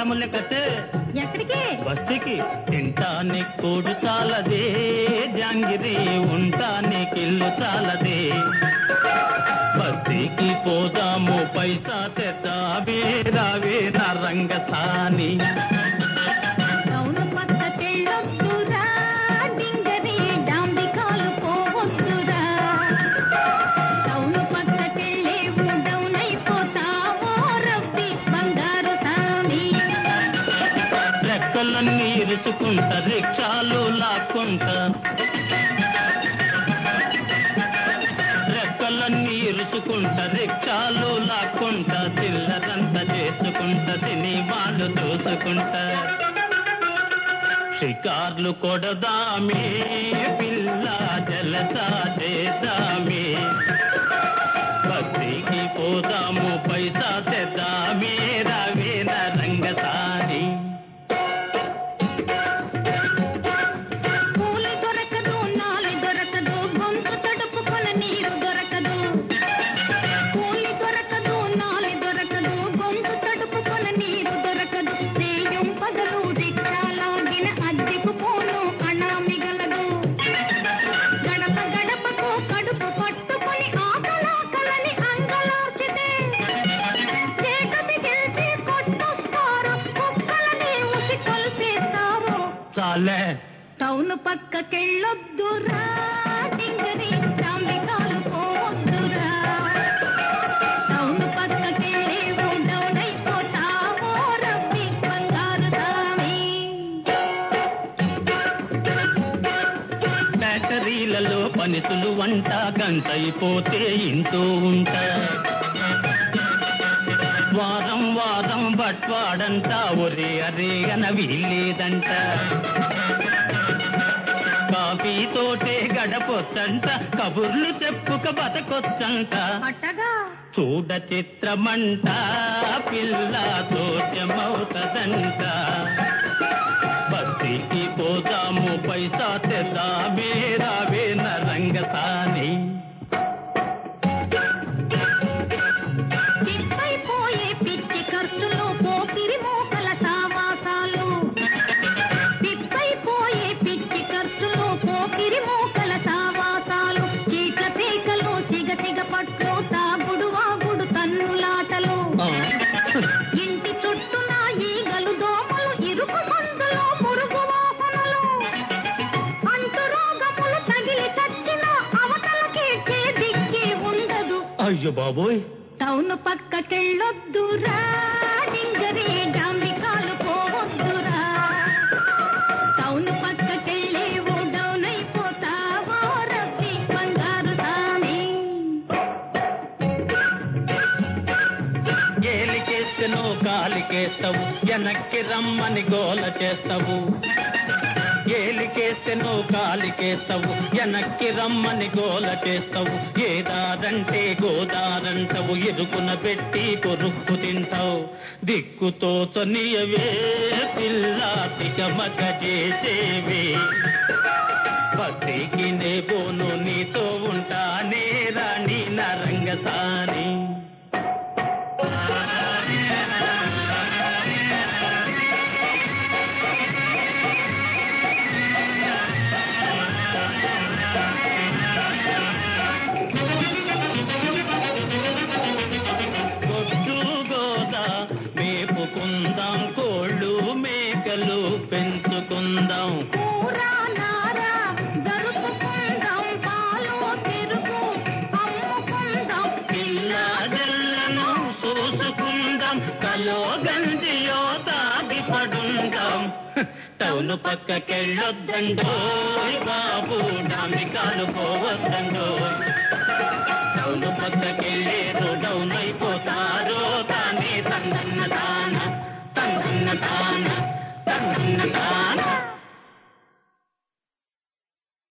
లేకతే ఎక్కడికి? బస్తీకి. తింటాని కూడు చాలదే జాంగిరి, ఉంటానికి ఇల్లు చాలదే. బస్తీకి పోదాము పైసా తెద్దామే, రావే నా రంగసాని. టౌను పక్కకెళ్ళొద్దురా డింగరి, డాంబికాలు పోవద్దురా. టౌను పక్కకెళ్ళేవు డౌన్ అయిపోతావో రవ్వి బంగారు సామి. రెక్కలన్నీ ఇరుచుకుంటా రిక్షాలు లాక్కుంటా, రెక్కలన్నీ ఇరుచుకుంటా రిక్షాలు లాక్కుంటా, చిల్లరంతా చేసుకుంటా తిని వాళ్ళు చూసుకుంటా. షికార్లు కొడదామే పిల్ల, జలసా చేద్దామే. బస్తీకి పోదాము పైసా తెద్దామే, రావే నా రంగసాని. కూలి దొరకదు, నాలి దొరకదు, గొంతు తడుపుకొన నీరు దొరకదు. కూలి దొరకదు, నాలి దొరకదు, గొంతు తడుపుకొన నీరు దొరకదు. రేయం పగలు రిక్షాలాగిన అద్దెకు పోను అణా మిగలదు. గడప గడపకు కడుపు పట్టుకొని ఆకలాకలని అంగలార్చితే చీకటి గెలిచి కొట్టొస్తారు, కుక్కలని ఉసి కొల్పేస్తారు. చాలే టౌను పక్కకెళ్ళొద్దురా డింగరి, డాంబికాలు పోవద్దురా. టౌను పక్కకెళ్ళేవు డౌన్ అయిపోతావో రవ్వి బంగారు సామి. బ్యాటరీలలో పనిసులు వంట, గంటైపోతే ఇంటూ ఉంటా. వారం వారం బట్వాడంట, ఒరే అరే అన వీల్లేదంట. కాఫీతోటే గడపొచ్చంట, కబుర్లు చెప్పుక బతకొచ్చంట. అట్టగా చూడ చిత్రమంట పిల్ల సోచమవుతదంట. బస్తీకి పోదాము పైసా తెద్దామే, రావే నా రంగసాని. పిప్పైపోయే పిచ్చి ఖర్చులు, పోకిరి మోకల సావాసాలు. పిప్పైపోయే పిచ్చి ఖర్చులు, పోకిరి మోకల సావాసాలు. చీట్ల పీకలు, సిగసిగ పట్లు, తాగుడు వాగుడు తన్నులాటలు. ఇంటి చుట్టూన ఈగలు దోమలు, ఇరుకు సందులో పురుగు వాసనలు. అంటు రోగములు తగిలి చచ్చిన అవతలకి దిక్కి ఉండదు. అయ్యో బాబోయ్, టౌను పక్కకెళ్ళొద్దురా డింగరి, డాంబికాలు పోవద్దురా. టౌను పక్కకెళ్ళేవు డౌన్ అయిపోతావో రవ్వి బంగారు సామి. ఏలికేస్తేనో కాలికేస్తావు, వెనక్కి రమ్మని గోల చేస్తావు. ఏలికేస్తేనో కాలికేస్తావు, వెనక్కి రమ్మని గోల చేస్తావు. ఏదారంటే గోదారంటావు, ఇరుకున పెట్టి కొరుక్కు తింటావు. దిక్కుతో తొనియవే పిల్ల, తికమక చేసేవే. బస్తీకి నే పోను, నీతో ఉంటానే రాణి నా రంగసాని. మేపుకుందాం, కోళ్ళు మేకలు పెంచుకుందాం. కూరా నారా జరుపుకుందాం, పాలు పెరుగు అమ్ముకుందాం. పిల్లలను చూసుకుందాం, కలో గంజియో తాగి పడుందాం. టౌను పక్కకెళ్ళొద్దండోయ్ బాబు, డాంబికాలు పోవద్దండోయ్. టౌను పక్కకెళ్ళేరు డౌన్ అయిపోతారో తానే తందన్న తాన, తందన్న తాన, తందన్న తాన.